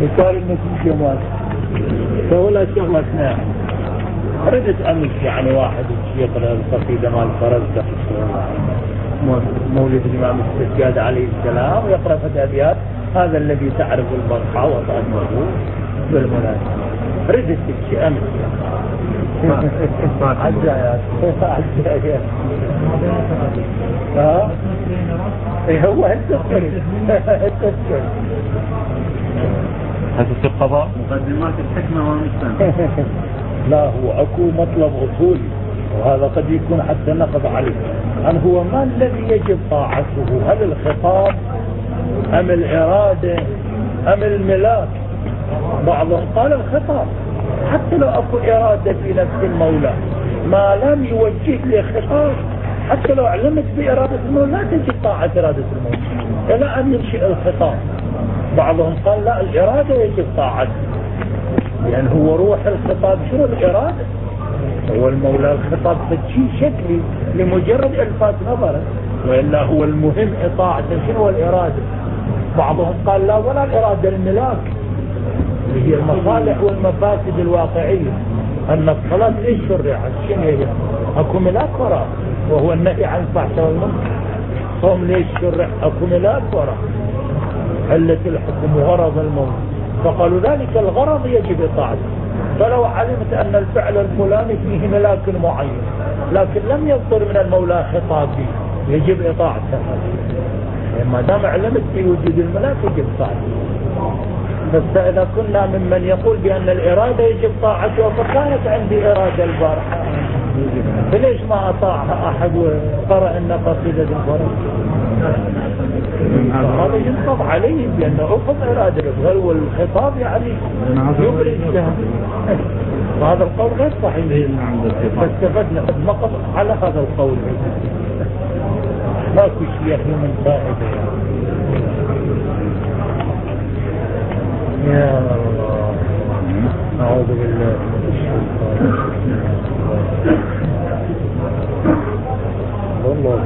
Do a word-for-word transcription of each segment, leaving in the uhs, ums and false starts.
مثال النتيجة مات فولا شغلة اثنين. ردت أمس يعني واحد يقرأ القصيدة مال فرزدق مولد الإمام السجاد عليه السلام ويقرأ فتى أبيات هذا الذي تعرف البرحة وطأمه بالمناسبة. ردت الشيء أمس عجايات عجايات ها هو التذكري التذكري هذا في القضاء مقدمات الحكمة والمستند. لا هو أكو مطلب أصولي وهذا قد يكون حتى نقض عليه أن هو ما الذي يجب طاعته هل الخطاب أم الإرادة أم الملاك. بعضهم قال الخطاب حتى لو أكو إرادة في نفس المولى ما لم يوجه لي خطاب حتى لو علمت بإرادة المولى لا تجب طاعة إرادة المولى إلى أن ينشئ الخطاب. بعضهم قال لا الإرادة يجب طاعته لأن هو روح الخطاب شنو الإرادة هو المولى الخطاب شيء شكلي لمجرد إلفات نظره وإلا هو المهم إطاعته شنو الإرادة. بعضهم قال لا ولا الإرادة الملاك اللي هي المصالح والمفاسد الواقعية أن الصلاة ليش شرعت شنو هي أكو ملاك وراء وهو النهي عن الفحشاء والمنكر. صوم ليش شرع أكو ملاك وراء علة الحكم وغرض الموت فقالوا ذلك الغرض يجب إطاعته. فلو علمت أن الفعل الفلاني فيه ملاك معين لكن لم يصدر من المولى خطاب به يجب إطاعته ما دام علمت في وجود الملاك يجب طاعته. بس إذا كنا ممن يقول بأن الإرادة يجب طاعته فكانت عندي إرادة البارحة فليش ما أطاعها أحد وقرأ أن قصيدة الفرق هذا ينقض عليه لأنه أخذ إرادة الغل والخطاب يعني يبرز له. وهذا القول غير صحيح فاستفدنا نقض على هذا القول ماكو شيء من فائدة يا الله. أعوذ بالله من الشيطان والله.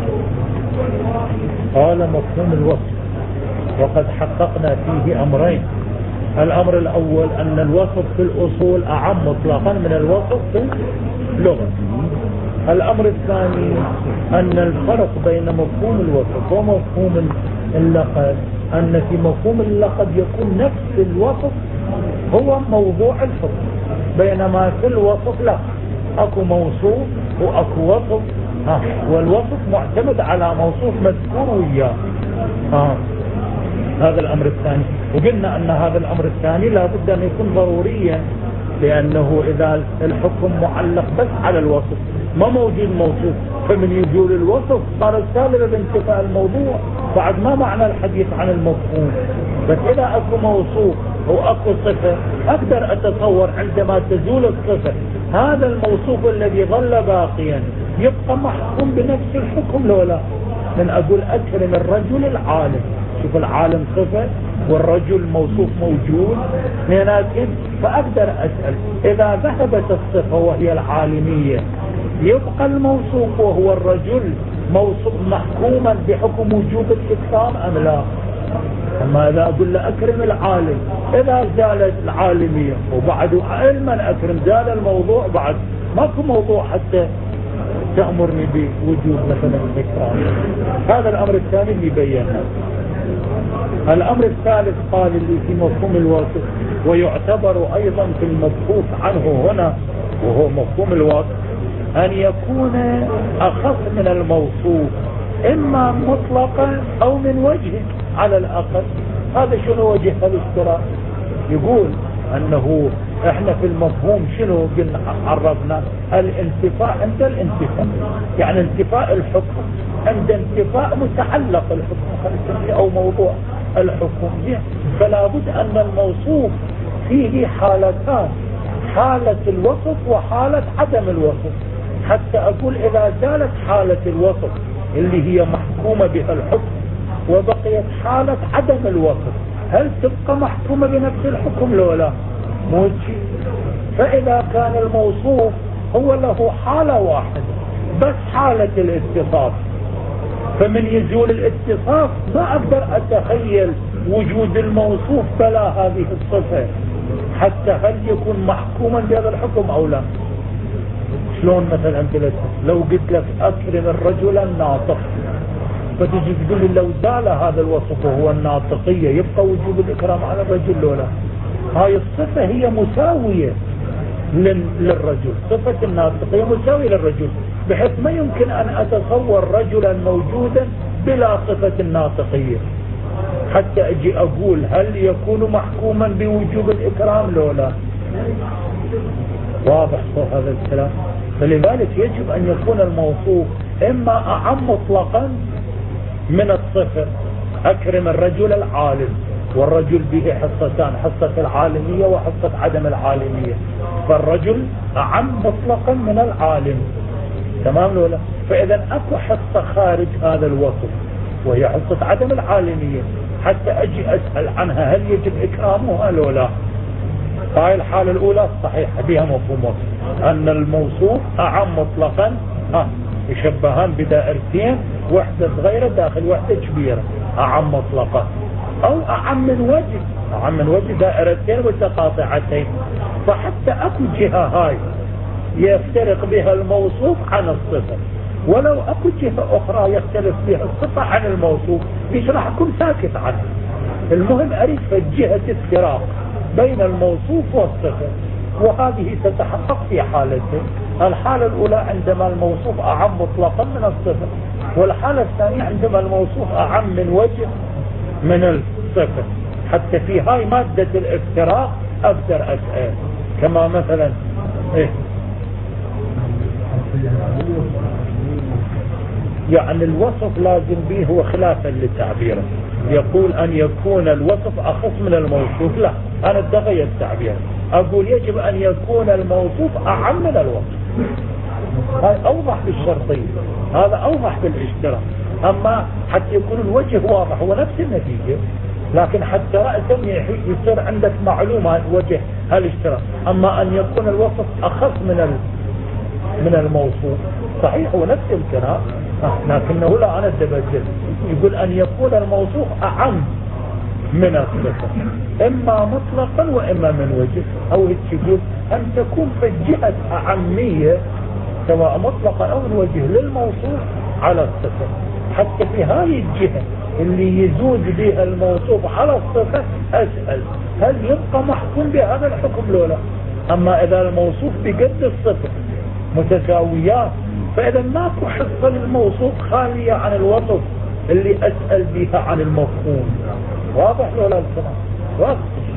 قال مفهوم الوصف وقد حققنا فيه أمرين. الأمر الأول أن الوصف في الأصول أعم مطلقا من الوصف في اللغة. الأمر الثاني أن الفرق بين مفهوم الوصف ومفهوم اللقب أن في مفهوم اللقب يكون نفس الوصف هو موضوع الحكم بينما في الوصف لا أكو موصوف وأكو وصف ها والوصف معتمد على موصوف مذكور وياه ها. هذا الأمر الثاني وقلنا أن هذا الأمر الثاني لا بد أن يكون ضروريا لأنه إذا الحكم معلق بس على الوصف ما موجود موصوف فمن يجول الوصف صار السالب بانتفاء الموضوع بعد ما معنى الحديث عن المفهوم. بس إذا أكو موصوف أو أكو صفة أقدر أتصور عندما تزول الصفة هذا الموصوف الذي ظل باقيا يبقى محكوم بنفس الحكم لو لا. من أقول أكرم الرجل العالم شوف العالم صفة والرجل موصوف موجود لكن فأقدر أسأل إذا ذهبت الصفة وهي العالمية يبقى الموصوف وهو الرجل موصوف محكوما بحكم وجود الإكرام أم لا. أما إذا أقول له أكرم العالم إذا زالت العالمية وبعد علما أكرم زال الموضوع بعد ماكو موضوع حتى تأمرني بوجود مثلا الإكرام. هذا الأمر الثاني اللي بيناه. الأمر الثالث قال اللي في مفهوم الوصف ويعتبر أيضا في المبحوث عنه هنا وهو مفهوم الوصف أن يكون أخف من الموصوف إما مطلقا أو من وجه على الأقل. هذا شنو وجه الاشتراك؟ يقول أنه احنا في المفهوم شنو قلنا عرفنا الانتفاء عند الانتفاء يعني انتفاء الحكم عند انتفاء متعلق الحكم أو موضوع الحكم. فلا بد أن الموصوف فيه حالتان حالة الوصف وحالة عدم الوصف حتى أقول إذا زالت حالة الوصف اللي هي محكومة بها الحكم وبقيت حالة عدم الوصف هل تبقى محكومة بنفس الحكم لو لا موجي. فإذا كان الموصوف هو له حالة واحدة بس حالة الاتصاف فمن يزول الاتصاف ما أقدر أتخيل وجود الموصوف بلا هذه الصفة، حتى هل يكون محكوما بهذا الحكم أو لا؟ شلون مثلا أمثلة؟ لو قلت لك أكرم الرجل الناطق، فتجي تقول لي لو زال هذا الوصف وهو الناطقية يبقى وجوب الإكرام على الرجل لولا؟ هاي الصفة هي مساوية للرجل، صفة الناطقية مساوية للرجل، بحيث ما يمكن أن أتصور رجلا موجودا بلا صفة الناطقية حتى أجي أقول هل يكون محكوما بوجوب الإكرام لولا؟ واضح هذا الكلام؟ فلذلك يجب أن يكون الموصوف إما أعم مطلقا من الصفة، أكرم الرجل العالم، والرجل به حصتان، حصة العالمية وحصة عدم العالمية، فالرجل أعم مطلقا من العالم، تمام ولا؟ فإذا أكو حصة خارج هذا الوصف وهي حصة عدم العالمية، حتى أجي أسأل عنها هل يجب إكرامها لولا؟ هاي الحالة الأولى صحيحة بها مفهوم أن الموصوف أعم مطلقا، ها يشبهان بدائرتين، وحدة صغيرة داخل وحدة كبيرة، أعم مطلقا، أو أعم من وجه، أعم من وجه دائرتين متقاطعتين، فحتى أكو جهة هاي يفترق بها الموصوف عن الصفة، ولو أكو جهة أخرى يختلف بها الصفة عن الموصوف، ليش راح أكون ساكت عنها؟ المهم أريد جهة افتراق بين الموصوف والصفة، وهذه تتحقق في حالتين: الحالة الأولى عندما الموصوف أعم مطلقا من الصفة، والحالة الثانية عندما الموصوف أعم من وجه من الصفة. حتى في هاي مادة الافتراق أقدر أسأل، كما مثلا إيه؟ يعني الوصف لازم به هو خلافا للتعبير، يقول أن يكون الوصف أخص من الموصوف، لا أنا اتغير التعبير، أقول يجب أن يكون الموصوف أعم من الوصف. هذا أوضح بالشرطية، هذا أوضح بالاشتراك. أما حتى يكون الوجه واضح هو نفس النتيجة، لكن حتى رأسا يصير عندك معلومة وجه هالاشتراك. أما أن يكون الوصف أخص من من الموصوف، صحيح هو نفس الكلام، لكنه لا أنا أتبدل، يقول أن يكون الموصوف أعم من الصفة، إما مطلقا وإما من وجه، أو يقول أن تكون في جهة أعمية سواء مطلقا أو من وجه للموصوف على الصفة. حتى في هذه الجهة اللي يزود بها الموصوف على الصفة أسأل هل يبقى محكوم بهذا الحكم لولا؟ أما إذا الموصوف بقد الصفة متساويات، فإذا ماكو حصة للموصوف خالية عن الوصف اللي أسأل بها عن المفهوم. واضح لولا الكلام؟ واضح.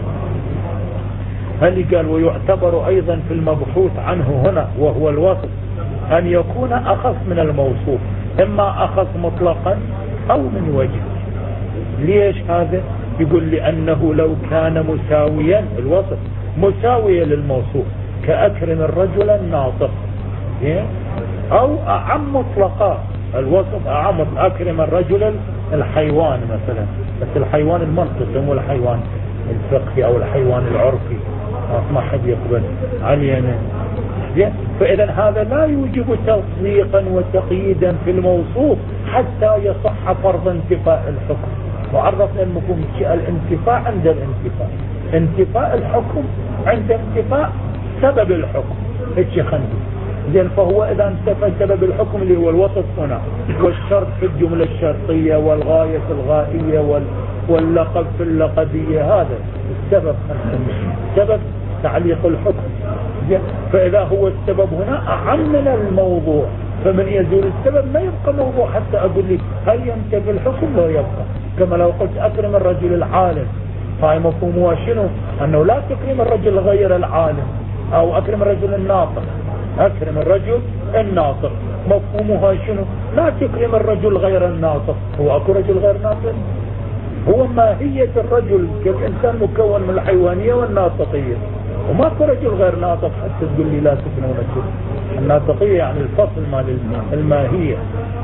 هل قال ويعتبر أيضا في المبحوث عنه هنا وهو الوصف أن يكون أخص من الموصوف، إما أخص مطلقا أو من وجه. ليش هذا؟ يقول لأنه لو كان مساويا، الوصف مساويا للموصوف كأكرم الرجل الناطق، أو أعم مطلقا، الوصف أعم، أكرم الرجل الحيوان مثلا، بس الحيوان المنطقي مو الحيوان الفقهي أو الحيوان العرفي، ما حد يقبل علينا. فإذا هذا لا يوجب تصديقا وتقييدا في الموصوف حتى يصح فرض انتفاء الحكم. وعرفنا المفهوم الانتفاء عند الانتفاء، انتفاء الحكم عند انتفاء سبب الحكم. هيك خندق زين. فهو إذا انتفى سبب الحكم اللي هو الوصف هنا، والشرط في الجملة الشرطية، والغاية في الغائية، وال... واللقب في اللقبية، هذا السبب، سبب تعليق الحكم. زين. فإذا هو السبب هنا أعم من الموضوع، فمن يزول السبب ما يبقى موضوع حتى أقول لي هل ينتفي الحكم لا يبقى. كما لو قلت أكرم الرجل العالم، فهي مفهومها شنو؟ أنه لا تكرم الرجل غير العالم، أو أكرم الرجل الناطق، أكرم الرجل الناطق مفهومها شنو؟ لا تكرم الرجل غير الناطق. هو أكو رجل غير ناطق؟ هو ماهية الرجل كالإنسان مكون من الحيوانية والناطقية، وما أكو رجل غير ناطق حتى تقول لي لا تكرم الرجل. الناطقية يعني الفصل مال الماهية.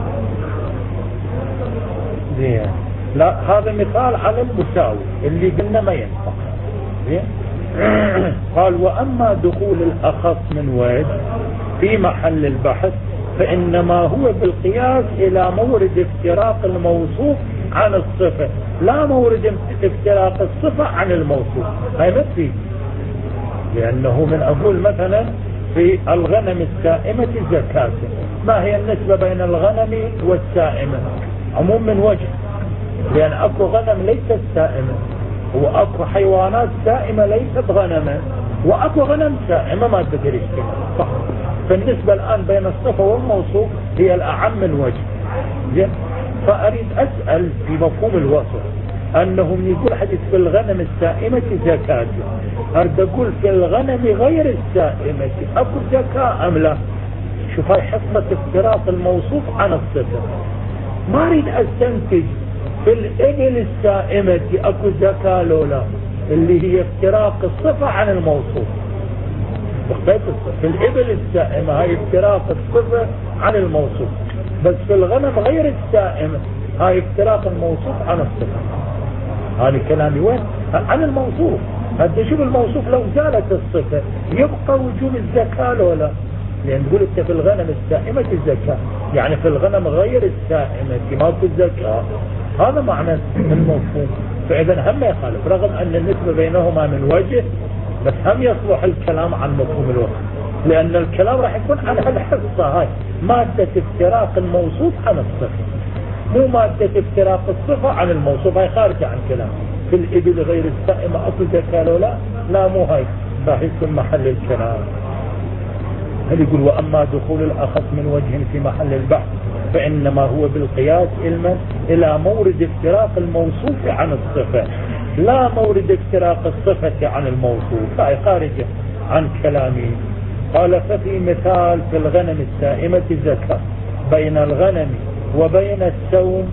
زين. لا هذا مثال على المساوي اللي قلنا ما ينفع. زين. قال وأما دخول الأخص من وجه في محل البحث فإنما هو بالقياس إلى مورد افتراق الموصوف عن الصفة، لا مورد افتراق الصفة عن الموصوف. هاي ما تفيد، لأنه من أقول مثلا في الغنم السائمة زكاة، ما هي النسبة بين الغنم والسائمة؟ عموم من وجه، لأن أكو غنم ليست سائمة، وأكو حيوانات سائمة ليست غنما، وأكو غنم سائمة ما تدري اجتماع. صح. فالنسبة الآن بين الصفة والموصوف هي الأعم من وجه. زين. فأريد أسأل في مفهوم الوصف أنهم يقول حديث في الغنم السائمة زكاة، أريد أقول في الغنم غير السائمة أكو زكاة أم لا؟ شوف هاي حصة افتراق الموصوف عن الصفة. ما أريد أستنتج في الإبل السائمة أكو زكاة لولا، اللي هي افتراق الصفة عن الموصوف. في الإبل السائمة هاي افتراق الصفة عن الموصوف، بس في الغنم غير السائمة هاي افتراق الموصوف عن الصفة. هذا كلامي وين؟ عن الموصوف. هذا شوف الموصوف لو زالت الصفة يبقى وجوب الزكاة لولا، لأن تقول انت في الغنم السائمة الزكاة، يعني في الغنم غير السائمة ماكو الزكاة. هذا معنى المفهوم. فإذا هم يخالف رغم أن النسبة بينهما من وجه، بس هم يصلح الكلام عن مفهوم الوقت، لأن الكلام راح يكون عن الحصة هاي مادة افتراق الموصوف عن الصفة، مو مادة افتراق الصفة عن الموصوف. هاي خارجة عن كلام. في الإبل غير السائمة أكل زكاة لولا، لا مو هاي راح يكون محل الكلام. هل يقول وأما دخول الأخص من وجه في محل البحث فإنما هو بالقياس علما إلى مورد افتراق الموصوف عن الصفة، لا مورد افتراق الصفة عن الموصوف. هاي خارجة عن كلامي. قال ففي مثال في الغنم السائمة زكاة بين الغنم وبين السوم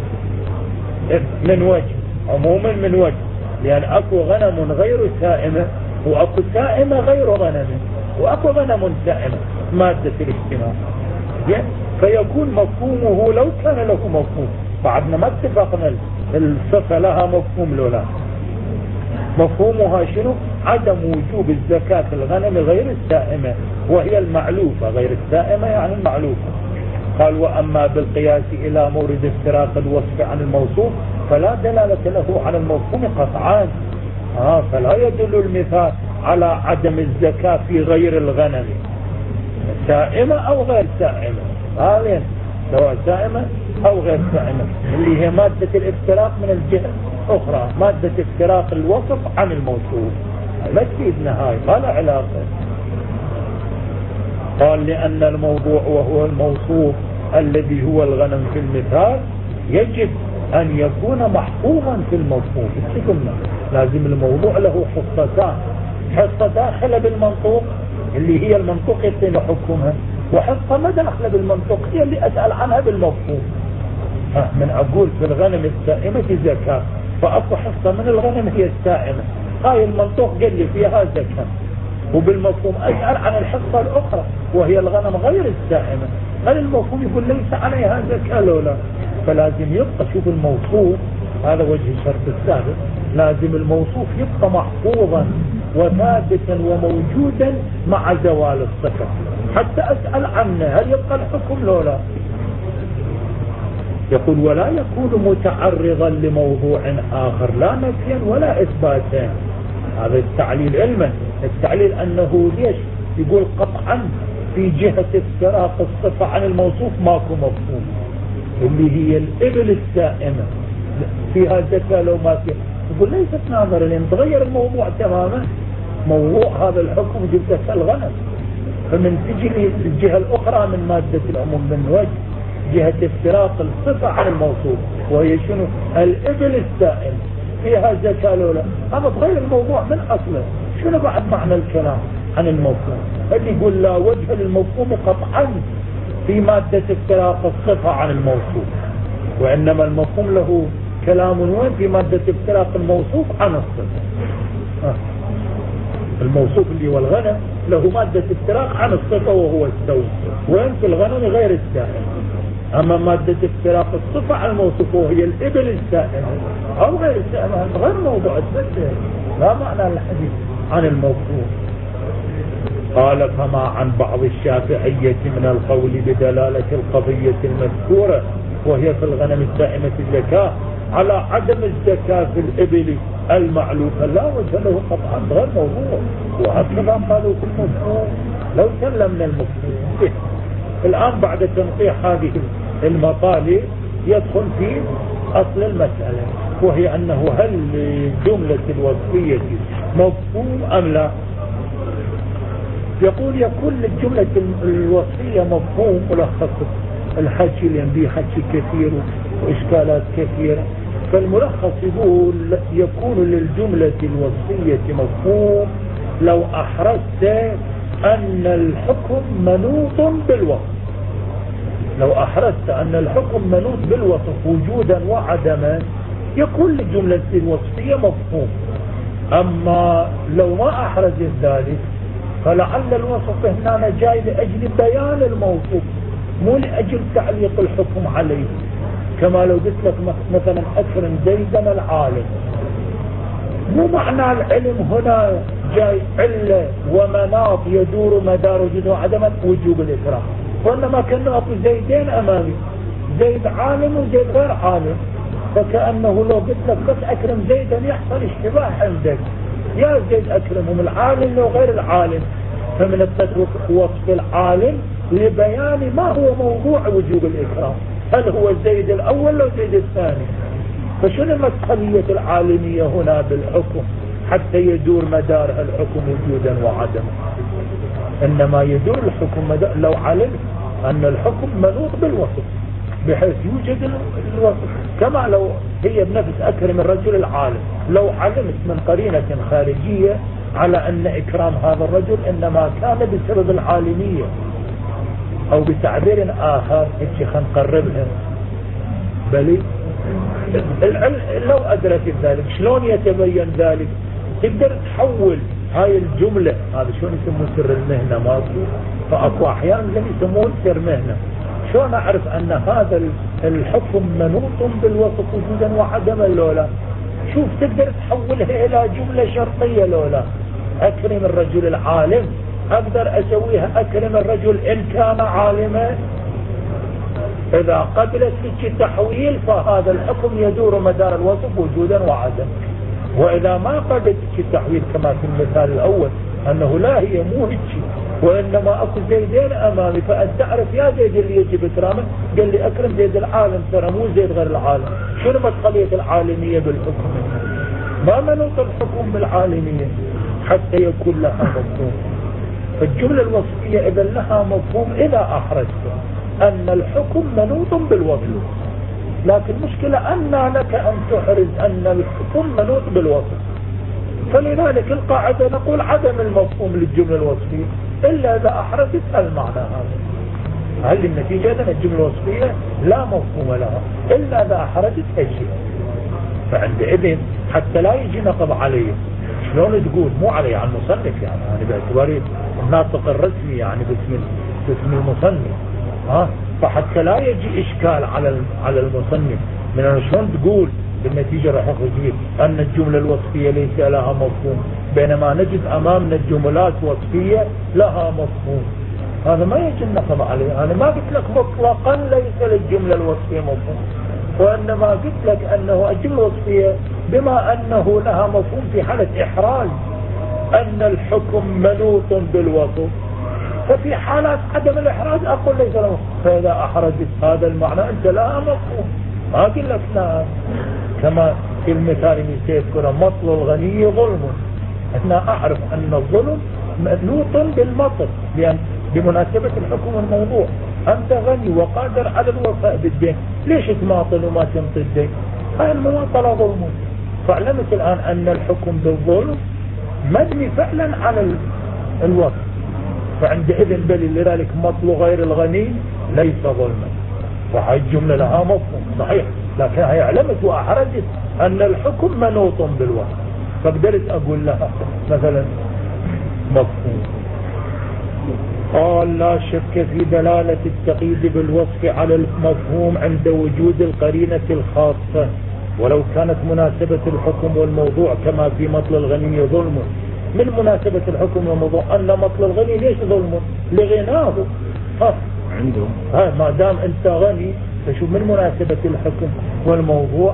من وجه، عموما من وجه، لأن أكو غنم غير سائمة وأكو سائمة غير غنم، وأكو غنم سائمة مادة الاجتماع. فيكون مفهومه لو كان له مفهوم، بعدنا ما اتفقنا الصفة لها مفهوم لو لا. مفهومها شنو؟ عدم وجوب الزكاة في الغنم غير السائمة، وهي المعلوفة، غير السائمة يعني المعلوفة. قال وأما بالقياس إلى مورد افتراق الوصف عن الموصوف فلا دلالة له على المفهوم قطعان. آه فلا يدل المثال على عدم الزكاة في غير الغنم، سائمة أو غير سائمة، هذين سواء سائمة أو غير سائمة، اللي هي مادة الافتراق من الجهة أخرى، مادة افتراق الوصف عن الموصوف. لا تفيدنا هاي، ما لا علاقة. قال لأن الموضوع وهو الموصوف الذي هو الغنم في المثال يجب أن يكون محفوظا في المفهوم. قلنا لازم الموضوع له حصتان، حصة داخلة بالمنطوق اللي هي المنطوق يتم حكمها، وحصة ما داخلة بالمنطوق هي اللي أسأل عنها بالمفهوم. من أقول في الغنم السائمة زكاة، فأكو حصة من الغنم هي السائمة، هاي المنطوق قال لي فيها زكاة، وبالمفهوم أسأل عن الحصة الأخرى وهي الغنم غير السائمة، هل المفهوم يقول ليس عليها زكاة لولا؟ فلازم يبقى شوف الموصوف، هذا وجه الشرط السابق، لازم الموصوف يبقى محفوظا وثابتا وموجودا مع زوال الصفة حتى أسأل عنه هل يبقى الحكم لولا. يقول ولا يكون متعرضا لموضوع آخر لا نفيا ولا إثباتا. هذا التعليل علما، التعليل أنه ليش يقول قطعا في جهة افتراق الصفة عن الموصوف ماكو مفهوم، اللي هي الإبل السائمة فيها زكاة لو ما فيها، يقول ليست ناظرة لأن تغير الموضوع تماما. موضوع هذا الحكم جبت الغنم، فمن تجي الجهة الأخرى من مادة العموم من وجه جهة افتراق الصفة عن الموصوف، وهي شنو؟ الإبل السائمة فيها زكاة لولا، هذا تغير الموضوع من أصله. شنو بعد معنى الكلام عن المفهوم؟ اللي يقول لا وجه للمفهوم قطعا في مادة افتراق الصفة عن الموصوف، وإنما المفهوم له كلام وين؟ في مادة افتراق الموصوف عن الصفة. آه. الموصوف اللي هو الغنم له مادة افتراق عن الصفة وهو السوم، وين؟ في الغنم غير السائم. أما مادة افتراق الصفة عن الموصوف وهي الإبل السائمة أو غير السائمة، غير موضوع السفة، لا معنى الحديث عن الموصوف. قال فما عن بعض الشافعية من القول بدلالة القضية المذكورة وهي في الغنم الدائمة الزكاة على عدم الزكاة في الإبل المعلوفة لا وجه له قطعا غير موضوع. وهكذا قالوا في المفهوم لو سلمنا المفهوم. الآن بعد تنقيح هذه المطالب يدخل في أصل المسألة، وهي أنه هل جملة الوصفية مفهوم أم لا؟ يقول يكون للجملة الوصفية مفهوم ملخص الحكي لأن به حكي كثير وإشكالات كثيرة. فالملخص يقول يكون للجملة الوصفية مفهوم لو أحرزت أن الحكم منوط بالوصف. لو أحرزت أن الحكم منوط بالوصف وجودا وعدما يكون للجملة الوصفية مفهوم. أما لو ما أحرزت ذلك فلعل الوصف هنا جاي لأجل بيان الموصوف مو لأجل تعليق الحكم عليه. كما لو قلت لك مثلا أكرم زيدا العالم، مو معنى العلم هنا جاي علة ومناط يدور مدار وجود وعدما وجوب الإكرام، وإنما كان أعطي زيدين أمامي، زيد عالم وزيد غير عالم. فكأنه لو قلت لك بس أكرم زيدا يحصل اشتباه عندك، يا زيد أكرمهم العالم وغير العالم. فمن التدرك وصف العالم لبيان ما هو موضوع وجوب الإكرام، هل هو زيد الأول أو زيد الثاني. فشنو مسألية العالمية هنا بالحكم حتى يدور مدار الحكم وجودا وعدما؟ إنما يدور الحكم مدار لو علمت أن الحكم منوط بالوصف بحيث يوجد الوصف. كما لو هي بنفس أكرم الرجل العالم، لو علمت من قرينة خارجية على أن إكرام هذا الرجل إنما كان بسبب العالمية، أو بتعبير آخر هيك خلينا نقربها بل لو أدركت ذلك شلون يتبين ذلك؟ تقدر تحول هاي الجملة، هذا شلون يسموه سر المهنة ماكو، فأكو أحيانا لم يسموه سر مهنة. شلون أعرف أن هذا الحكم منوط بالوصف وجودا وعدما لولا؟ شوف تقدر تحولها إلى جملة شرطية لولا أكرم الرجل العالم، أقدر أسويها أكرم الرجل إن كان عالما. إذا قبلت لك التحويل فهذا الحكم يدور مدار الوصف وجودا وعدما. وإذا ما قبلت لك التحويل كما في المثال الأول أنه لا هي مو هيك وإنما أكو زيدين أمامي، فأنت تعرف يا زيد اللي يجب إكرامه قال لي أكرم زيد العالم ترى مو زيد غير العالم. شنو مسألة العالمية بالحكم؟ ما منوط الحكم بالعالمية حتى يكون لها مفهوم. فالجملة الوصفية إذا لها مفهوم إذا أحرجت أن الحكم منوط بالوصف. لكن المشكلة أن لك أن تحرز أن الحكم منوط بالوصف. فلذلك القاعدة نقول عدم المفهوم للجملة الوصفية إلا إذا أحرزت المعنى هذا. هل النتيجة أن الجملة الوصفية لا مفهوم لها إلا إذا أحرزت الشيء. فعندئذ حتى لا يجي نقض عليه شلون تقول مو علي على المصنف يعني أنا باعتباري الناطق الرسمي يعني باسم باسم المصنف ها. فحتى لا يجي إشكال على على المصنف من أنه شلون تقول بالنتيجة راح يخرج أن الجملة الوصفية ليس لها مفهوم بينما نجد أمامنا الجملات وصفية لها مفهوم. هذا ما يجي النقض عليه. أنا ما قلت لك مطلقا ليس للجملة الوصفية مفهوم، وإنما قلت لك أنه الجملة الوصفية بما أنه لها مفهوم في حالة إحراز أن الحكم منوط بالوصف، ففي حالات عدم الإحراز أقول ليس له. فإذا أحرزت هذا المعنى أنت لها مفهوم. ما أقول لك لا كما في المثال اللي سيذكره مطل الغني ظلم. أنا أعرف أن الظلم منوط بالمطل لأن بمناسبة الحكم الموضوع أنت غني وقادر على الوفاء بالدين، ليش تماطل وما تمطل الدين؟ هاي المماطلة ظلم. فاعلمت الآن أن الحكم بالظلم مبني فعلا على الوصف. فعندئذ بل لذلك مطل غير الغني ليس ظلما. فهي الجملة لها مفهوم صحيح، لكن هي علمت وأحرجت أن الحكم منوط بالوصف. فقدرت أقول لها مثلا مفهوم. قال لا شك في دلالة التقييد بالوصف على المفهوم عند وجود القرينة الخاصة، ولو كانت مناسبة الحكم والموضوع كما في مطل الغني ظلم. من مناسبة الحكم والموضوع أن مطل الغني ليش ظلم؟ لغناه. ها عنده ها ما دام أنت غني فشوف من مناسبة الحكم والموضوع.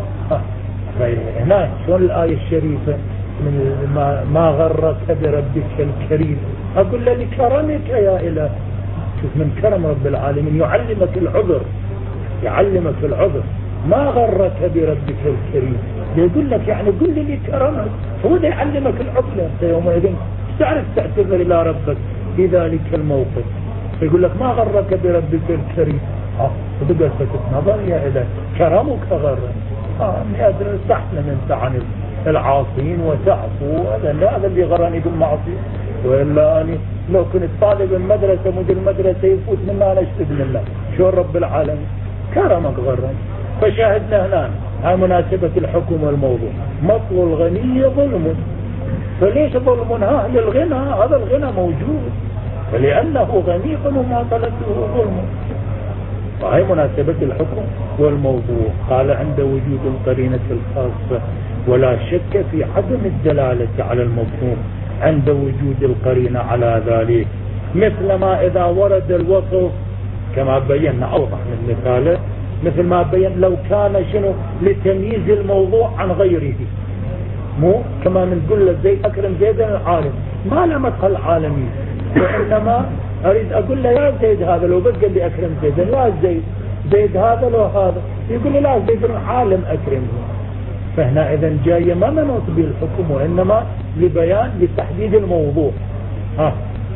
هنا شلون الآية الشريفة من ما, ما غرك بربك الكريم، أقول له لكرمك يا إله. شوف من كرم رب العالمين يعلمك العذر، يعلمك العذر. ما غرك بربك الكريم، يقول لك يعني قل لي لكرمك، هو ده يعلمك العذر. أنت يومئذ تعرف تعتذر إلى ربك في ذلك الموقف، يقول لك ما غرك بربك الكريم. اه وبدأ نظر يا إله كرمك غرك. اه اني ادري استحسن انت عن العاصين وتعفو، هذا لا هذا اللي غرني بالمعصيه. والا اني لو كنت طالب المدرسه مدير المدرسه يفوت منا انا اشتد منه. شو رب العالمين كرمك غرني. فشاهدنا هنا هاي مناسبه الحكم والموضوع. مطل الغني ظلم، فليش ظلم؟ ها للغنى، هذا الغنى موجود فلانه غني فما طلبته ظلم. وهي مناسبة الحكم والموضوع. قال عند وجود القرينة الخاصة ولا شك في عدم الدلالة على المفهوم عند وجود القرينة على ذلك، مثل ما إذا ورد الوصف كما بينا أوضح من مثاله، مثل ما بين لو كان شنو لتمييز الموضوع عن غيره، مو كما نقول له زيد أكرم زيدا العالم، ما له مدخل عالمي، وإنما أريد أقول له يا زيد هذا لو بقى لي أكرم زيدا، لا زيد زيد هذا لو هذا، يقول لي لا زيد العالم أكرمه. فهنا إذن جاية ما منوط به الحكم، وإنما لبيان لتحديد الموضوع. ها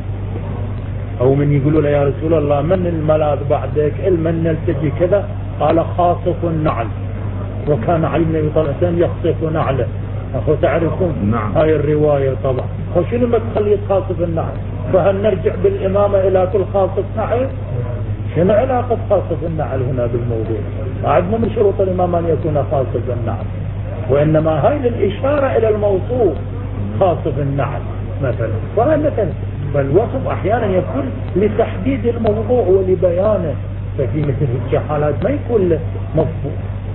أو من يقولوا له يا رسول الله من الملاذ بعدك المن نلتجي كذا، قال خاصف النعل، وكان علي بن ابي طالب يخصف نعله. أخو تعرفون نعم. هاي الرواية طبعا. وشنو ما تخلي خاصف النعل؟ فهل نرجع بالإمامة إلى كل خاصف نعل؟ شنو علاقة خاصف النعل هنا بالموضوع؟ بعد مو من شروط الإمام أن يكون خاصف النعل، وإنما هاي للإشارة إلى الموصوف خاصف النعل مثلا. وهذا مثلا فالوصف أحيانا يكون لتحديد الموضوع ولبيانه، ففي مثل هيك حالات ما يكون له مفهوم.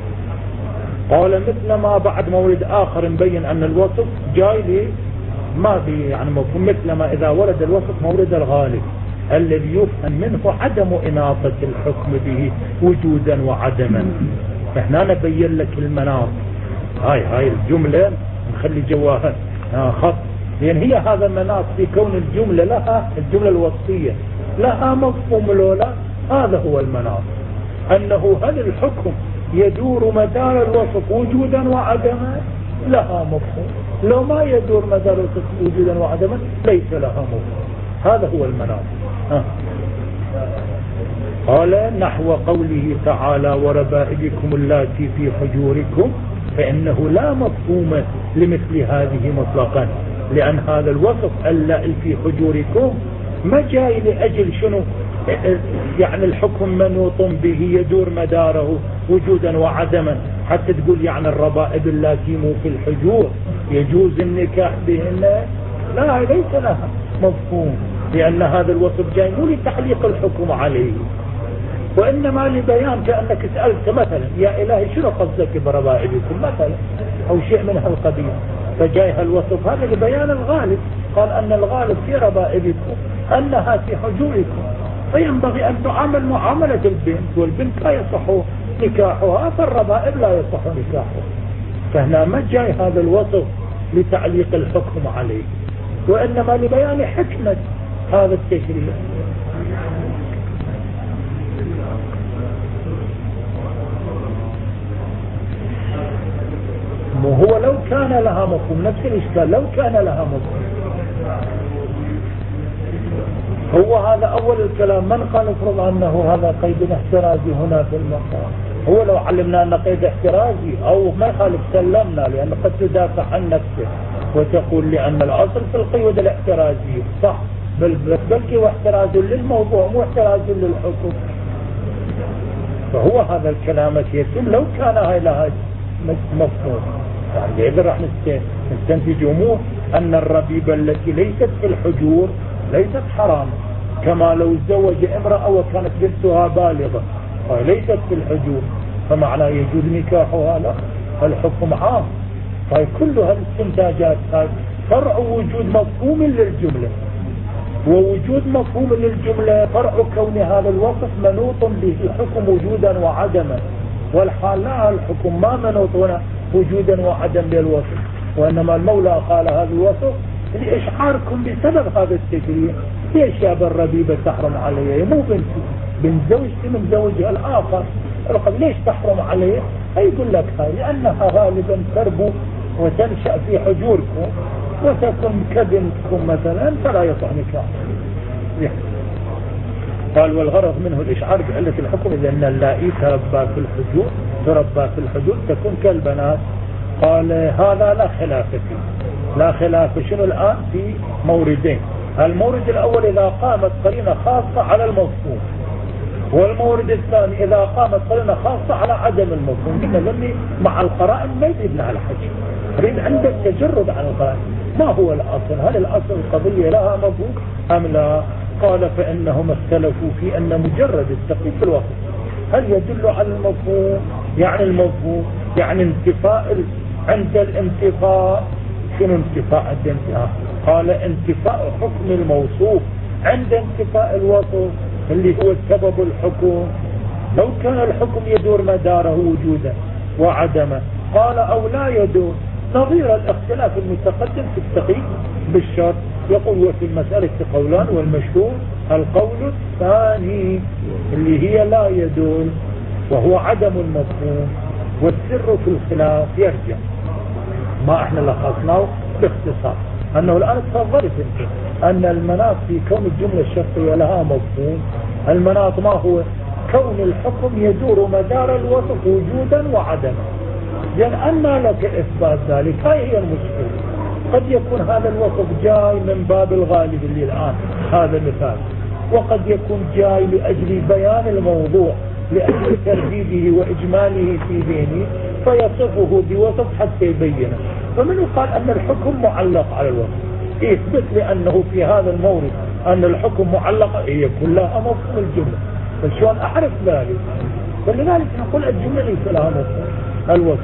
قال مثل ما بعد مورد آخر مبين أن الوصف جاي لي ما بي يعني مفهوم، مثل ما إذا ورد الوصف مورد الغالب الذي يفهم منه عدم إناطة الحكم به وجودا وعدما. فهنا نبين لك المناط. هاي هاي الجملة نخلي جواها خط، لأن هي هذا المناط في كون الجملة لها الجملة الوصفية لها مفهوم لولا. هذا هو المناط، أنه هل الحكم يدور مدار الوصف وجودا وعدما لها مفهوم، لو ما يدور مدار الوصف وجودا وعدما ليس لها مفهوم. هذا هو المناط. ها. قال نحو قوله تعالى وربائبكم اللاتي في حجوركم، فإنه لا مفهوم لمثل هذه مطلقا، لأن هذا الوصف اللائي في حجوركم ما جاي لأجل شنو يعني الحكم منوط به يدور مداره وجودا وعدما، حتى تقول يعني الربائب اللاتي مو في الحجور يجوز النكاح بهن، لا ليس لها مفهوم، لأن هذا الوصف جاي مو لتحليق الحكم عليه، وإنما لبيان. كأنك سألت مثلا يا إلهي شنو قصدك بربائبكم مثلا أو شيء من هالقبيل، فجاي هالوصف هذا لبيان الغالب. قال أن الغالب في ربائبكم أنها في حجوركم، فينبغي أن تعامل معاملة البنت، والبنت لا يصح نكاحها، فالربائب لا يصح نكاحها. فهنا ما جاي هذا الوصف لتعليق الحكم عليه، وإنما لبيان حكمة هذا التشريع. وهو لو كان لها مفهوم نفس الإشكال، لو كان لها مفهوم. هو هذا أول الكلام. من قال افرض أنه هذا قيد احترازي هنا في المقام؟ هو لو علمنا أن قيد احترازي أو ما خالف سلمنا، لأن قد تدافع عن نفسه وتقول لأن الأصل في القيود الاحترازي صح، بل بلكي واحتراز للموضوع مو احتراز للحكم. فهو هذا الكلام يتم لو كان هاي لها مفهوم. يعني إذا راح نستنتج أمور أن الربيبة التي ليست في الحجور ليست حرام، كما لو تزوج امرأة وكانت بنتها بالغة وليست في الحجور، فمعنى يجوز نكاحها لا، الحكم عام. طيب كل هالاستنتاجات هاي فرع وجود مفهوم للجملة، ووجود مفهوم للجملة فرع كون هذا الوصف منوط به الحكم وجودا وعدما، والحال لا، الحكم ما منوط هنا وجودا وعدم للوصف، وإنما المولى قال هذا الوصف لإشعاركم بسبب هذا التكرير. ليش يا بالربيبة تحرم علي؟ مو بنتي، بنت زوجتي من زوجها الآخر. ليش تحرم علي؟ يقول لك هاي لأنها غالبا تربو وتنشأ في حجوركم وتكون كبنتكم مثلا فلا يصح نكاح. قال والغرض منه الإشعار بعلة الحكم، إذا أن اللائي تربى في الحجور تربى في الحجور تكون كالبنات. قال هذا لا خلاف فيه، لا خلاف. شنو الآن؟ في موردين. المورد الأول إذا قامت قرينة خاصة على المفهوم، والمورد الثاني إذا قامت قرينة خاصة على عدم المفهوم. قلنا لأني مع القرائن ما يجبنا على حكي، أريد عندك تجرد عن القرائن. ما هو الأصل؟ هل الأصل القضية لها مفهوم أم لا؟ قال فإنهم اختلفوا في أن مجرد التقييد في الوصف هل يدل على المفهوم؟ يعني المفهوم يعني انتفاء. عند الانتفاء شنو انتفاء؟ عند الانتفاء قال انتفاء حكم الموصوف عند انتفاء الوصف اللي هو سبب الحكم. لو كان الحكم يدور مداره وجودا وعدما قال أو لا يدور، نظير الاختلاف المتقدم في التقييد بالشرط. يقول وفي المسألة قولان، والمشهور القول الثاني اللي هي لا يدور وهو عدم المفهوم. والسر في الخلاف يرجع ما احنا لخصناه باختصار، انه الان تفضلت انت ان المناط في كون الجملة الشرطية لها مفهوم. المناط ما هو؟ كون الحكم يدور مدار الوصف وجودا وعدما. لأن أن لك إثبات ذلك، هاي هي المشكلة. قد يكون هذا الوصف جاي من باب الغالب اللي الآن هذا مثال، وقد يكون جاي لأجل بيان الموضوع، لأجل ترديده وإجماله في ذهنه فيصفه بوصف حتى يبينه. فمن قال أن الحكم معلق على الوصف؟ يثبت لأنه في هذا المورد أن الحكم معلق، هي كلها مفهوم الجملة. فشون أعرف ذلك؟ فلذلك نقول الجملة ليس لها مفهوم الوصف.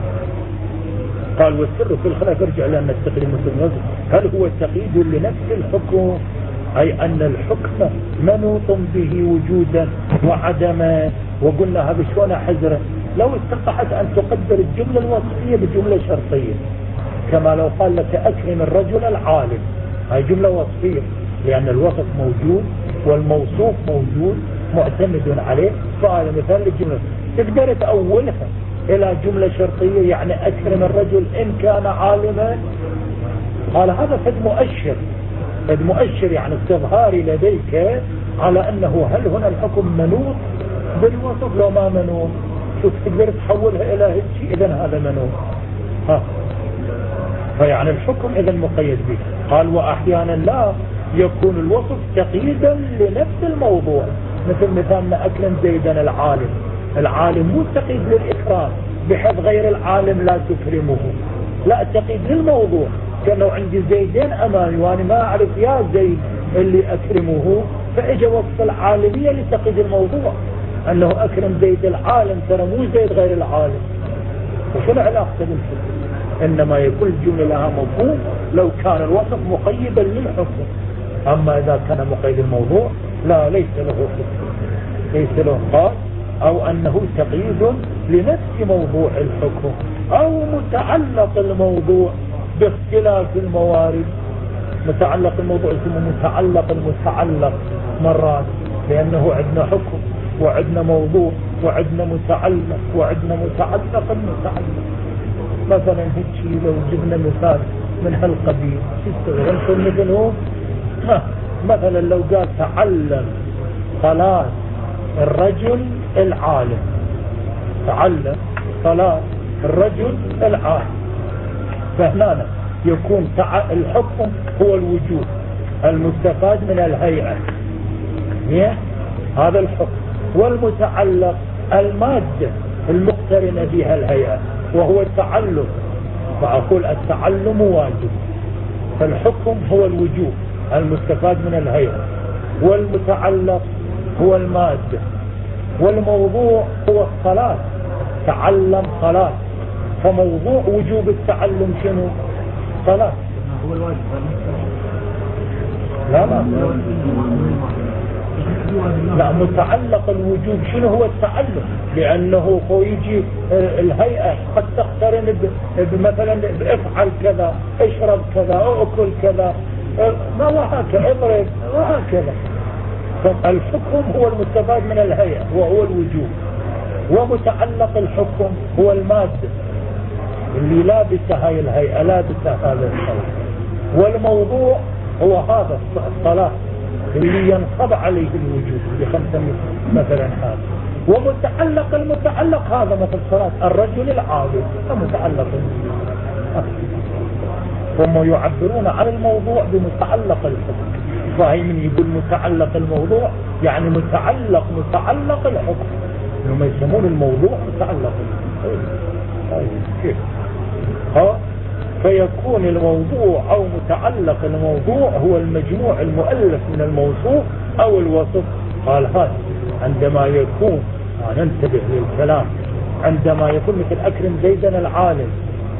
قال والسر في الخلاف يرجع لأن التقييد مثل الوصف هل هو تقييد لنفس الحكم، أي أن الحكم منوط به وجودا وعدما. وقلنا هذا شلون حذره؟ لو استطعت أن تقدر الجملة الوصفية بجملة شرطية، كما لو قال لك أكرم الرجل العالم، هاي جملة وصفية لأن الوصف موجود والموصوف موجود معتمد عليه. فهذا مثال للجملة تقدر تأولها إلى جملة شرطية، يعني أكرم الرجل إن كان عالما. قال هذا فد مؤشر، فد مؤشر يعني استظهاري لديك على أنه هل هنا الحكم منوط بالوصف لو ما منوط. شوف تقدر تحولها إلى هيك، إذن هذا منوط. ها فيعني الحكم إذن مقيد به. قال وأحيانا لا يكون الوصف تقييدا لنفس الموضوع، مثل مثالنا أكرم زيدا العالم. العالم مو تقييد للإكرام بحيث غير العالم لا تكرمه، لا تقييد للموضوع. كانوا عندي زيدين أمامي وأنا ما أعرف يا زيد اللي أكرمه، فإجا وصف العالمية لتقييد الموضوع أنه أكرم زيد العالم، ترى مو زيد غير العالم. وشو علاقة بالحكم؟ إنما يكون الجملة لها مفهوم لو كان الوصف مقيدا للحكم، أما إذا كان مقيد الموضوع لا، ليس له حكم، ليس له. قال أو أنه تقييد لنفس موضوع الحكم، أو متعلق الموضوع باختلاف الموارد. متعلق الموضوع اسمه متعلق المتعلق مرات، لأنه عندنا حكم وعندنا موضوع وعندنا متعلق وعندنا متعلق المتعلق. مثلا هيك لو جبنا مثال من هالقبيل تستغرب مثله، مثلا لو قال تعلم صلاة الرجل العالم، تعلم صلاة الرجل العالم، فهنا يكون الحكم هو الوجود المستفاد من الهيئة، هذا الحكم، والمتعلق المادة المقترنة بها الهيئة وهو التعلم. فأقول التعلم واجب، فالحكم هو الوجود المستفاد من الهيئة، والمتعلق هو المادة، والموضوع هو الصلاة، تعلم صلاة، فموضوع وجوب التعلم شنو؟ صلاة. هو الواجب لا لا لا متعلق الوجوب شنو هو التعلق؟ لأنه هو يجي الهيئة قد تقترن مثلا افعل كذا، اشرب كذا، اكل كذا، ما وهكذا، اضرب وهكذا. الحكم هو المستفاد من الهيئة وهو الوجوب، ومتعلق الحكم هو المادة اللي لابسة هاي الهيئة، لابسة هذا الصلاة. والموضوع هو هذا الصلاة اللي ينصب عليه الوجوب بخمسة مثلا هذا. ومتعلق المتعلق هذا مثل صلاة الرجل العابد متعلق. هم يعبرون عن الموضوع بمتعلق الحكم. فاهمين؟ يقول متعلق الموضوع يعني متعلق متعلق الحكم، هم يسمون الموضوع متعلق كيف؟ ها فيكون الموضوع او متعلق الموضوع هو المجموع المؤلف من الموصوف او الوصف. قال هذا عندما يكون، ننتبه للكلام، عندما يكون مثل اكرم زيدا العالم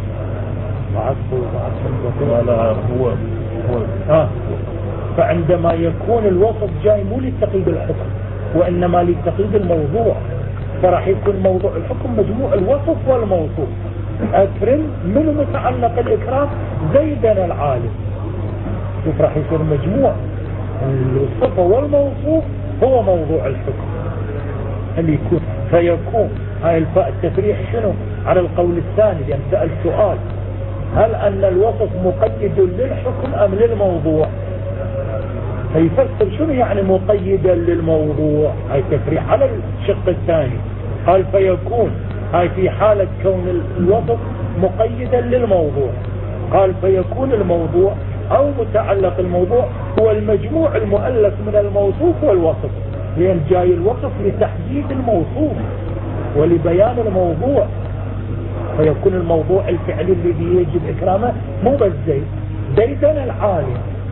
لا هو هو ها فعندما يكون الوصف جاي مو لتقييد الحكم وانما لتقييد الموضوع، فراح يكون موضوع الحكم مجموع الوصف والموصوف. اكرم من متعلق الاكرام زيدا العالم، شوف راح يصير مجموع الصفه والموصوف هو موضوع الحكم اللي يكون. فيكون هاي الفاء التفريح شنو على القول الثاني، لان سأل سؤال هل ان الوصف مقيد للحكم ام للموضوع؟ فيفسر شنو يعني مقيدا للموضوع، هاي تفريح على الشق الثاني. قال فيكون هاي في حالة كون الوصف مقيدا للموضوع. قال فيكون الموضوع او متعلق الموضوع هو المجموع المؤلف من الموصوف والوصف، لان جاي الوصف لتحديد الموصوف ولبيان الموضوع. فيكون الموضوع الفعلي الذي يجب اكرامه مو بس زيد زيدا العالم.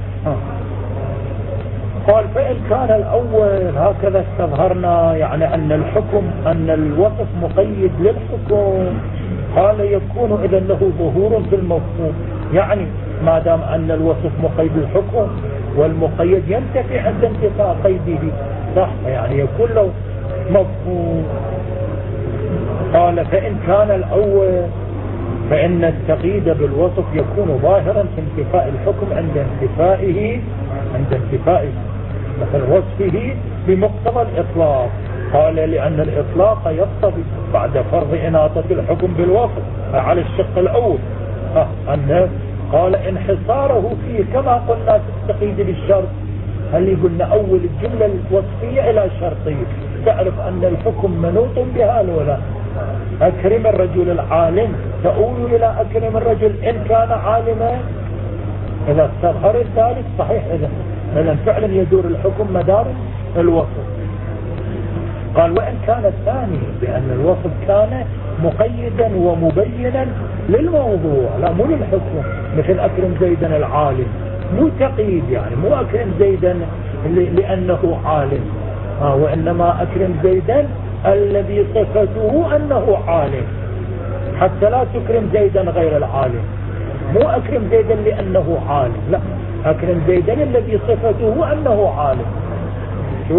قال فإن كان الأول هكذا استظهرنا يعني أن الحكم أن الوصف مقيد للحكم، قال يكون إذا له ظهور في المفهوم. يعني ما دام أن الوصف مقيد للحكم والمقيد ينتفي عند انتفاء قيده، صح؟ يعني يكون له مفهوم. قال فإن كان الأول فإن التقييد بالوصف يكون ظاهرا في انتفاء الحكم عند انتفائه عند انتفائه مثل وصفه بمقتضى الإطلاق. قال لأن الإطلاق يقتضي بعد فرض إناطة الحكم بالوصف على الشق الأول أنه قال انحصاره فيه كما قلنا في التقييد بالشرط. هل قلنا أول الجملة الوصفية إلى شرطية تعرف أن الحكم منوط بها ولا؟ أكرم الرجل العالم تؤول إلى أكرم الرجل إن كان عالما. إذا استظهر الثالث صحيح، إذا لأن فعلا يدور الحكم مدار الوصف. قال وإن كان الثاني بأن الوصف كان مقيدا ومبينا للموضوع لا مو للحكم، مثل أكرم زيدا العالم مو تقييد، يعني مو أكرم زيدا لأنه عالم، آه وإنما أكرم زيدا الذي صفته أنه عالم، حتى لا تكرم زيدا غير العالم. مو أكرم زيدا لأنه عالم، لا أكرم زيدا الذي صفته أنه عالم. شو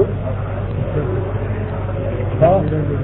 ها؟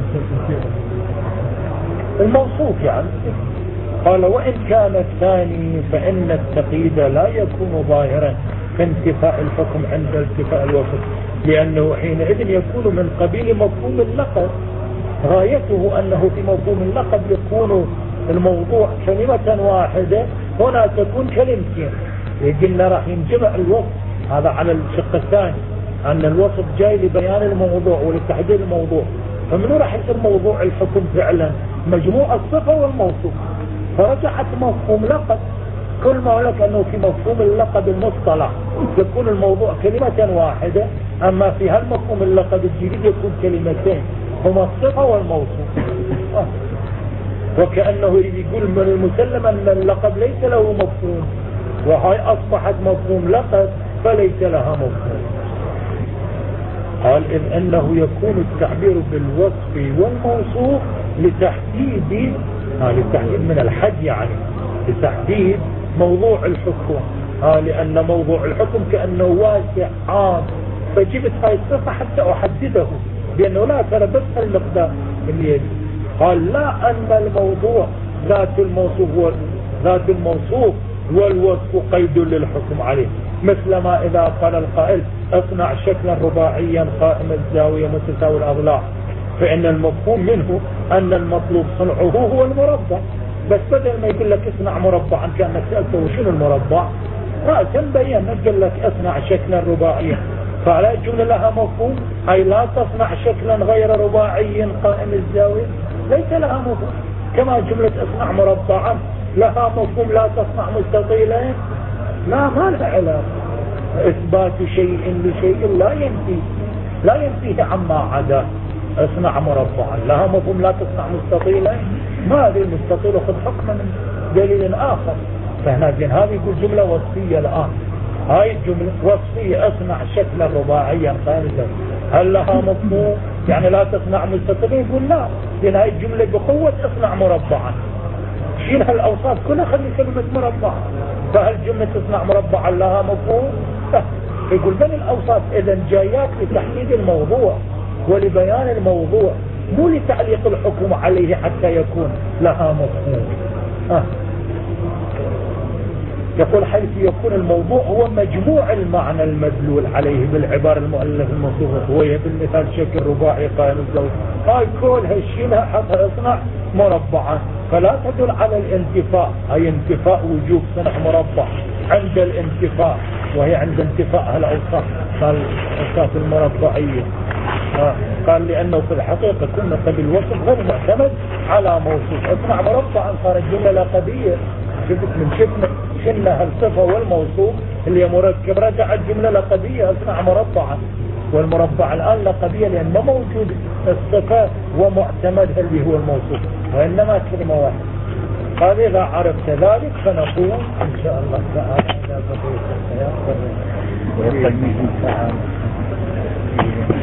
الموصوف يعني. قال وإن كان الثاني فإن التقييد لا يكون ظاهرا في انتفاء الحكم عند انتفاء الوصف، لأنه حينئذ يكون من قبيل مفهوم اللقب. غايته أنه في مفهوم اللقب يكون الموضوع كلمة واحدة، هنا تكون كلمتين، يقولنا راح ينجمع الوصف. هذا على الشق الثاني أن الوصف جاي لبيان الموضوع ولتحديد الموضوع، فمنو راح يصير موضوع الحكم فعلا مجموع الصفة والموصوف. فرجعت مفهوم لقب، كل ما لك أنه في مفهوم اللقب المصطلح يكون الموضوع كلمة واحدة، أما في هالمفهوم اللقب الجديد يكون كلمتين هما الصفة والموصوف. آه. وكأنه يقول من المسلم أن اللقب ليس له مفهوم، وهي أصبحت مفهوم لقب فليس لها مفهوم. قال إذ أنه يكون التعبير بالوصف والموصوف لتحديد، آه لتحديد من الحد يعني لتحديد موضوع الحكم ها لأن موضوع الحكم كأنه واسع عام، فجبت هاي الصفة حتى أحدده بأنه لا ترى بس المقدار اللي يجب. قال لا، أن الموضوع ذات الموصوف ذات الموصوف والوصف قيد للحكم عليه، مثل ما إذا قال القائل اصنع شكلا رباعيا قائم الزاوية متساوي الأضلاع، فإن المفهوم منه أن المطلوب صنعه هو المربع، بس بدل ما يقول لك اصنع مربعا كأنك سألته شنو المربع، رأسا بيّن قال لك اصنع شكلا رباعيا، فعلى الجملة لها مفهوم، أي لا تصنع شكلا غير رباعي قائم الزاوية ليس لها مفهوم، كما جملة اصنع مربعا لها مفهوم لا تصنع مستطيلين، لا ما لها علاقة. إثبات شيء لشيء لا ينفي لا ينفيه عما عدا. اصنع مربعا لها مفهوم لا تصنع مستطيلين، ما هذه المستطيل خذ حكما من دليل آخر، فهنا زين هذه يقول جملة وصفية الآن، هاي الجملة وصفية اصنع شكلا رباعيا خالدا، هل لها مفهوم يعني لا تصنع مستطيلين؟ يقول لا، لأن هاي الجملة بقوة اصنع مربعا، شيل هالأوصاف كلها خلي كلمة مربع، فهل جملة تصنع مربعا لها مفهوم؟ يقول بل الأوصاف إذا جايات لتحديد الموضوع ولبيان الموضوع، مو لتعليق الحكم عليه حتى يكون لها مفهوم. أه. يقول حيث يكون الموضوع هو مجموع المعنى المدلول عليه بالعبارة المؤلف الموصوفة، وهي بالمثال شكل رباعي قائم الزوج، هاي كلها شيلها حتى يصنع مربعا، فلا تدل على الانتفاء، أي انتفاء وجوب صنع مربع عند الانتفاء، وهي عند انتفاء هالأوصاف، قال الأوصاف المربعية. آه. قال لأنه في الحقيقة كنا قبل الوصف غير معتمد على موصوف، اصنع مربعا صارت جملة لقبية، شفت من شفنا شلنا هالصفة والموصوف اللي مركب رجعت جملة لقبية اصنع مربعا، والمربع الآن لقبية لأن ما موجود الصفة ومعتمدها اللي هو الموصوف، وإنما كلمة واحدة. قال إذا عرفت ذلك فنقول إن شاء الله تعالى إلى بقية الحياة.